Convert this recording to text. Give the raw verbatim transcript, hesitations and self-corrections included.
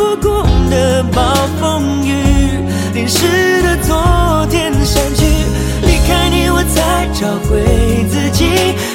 不过的暴风雨，淋湿的昨天散去。离开你，我才找回自己。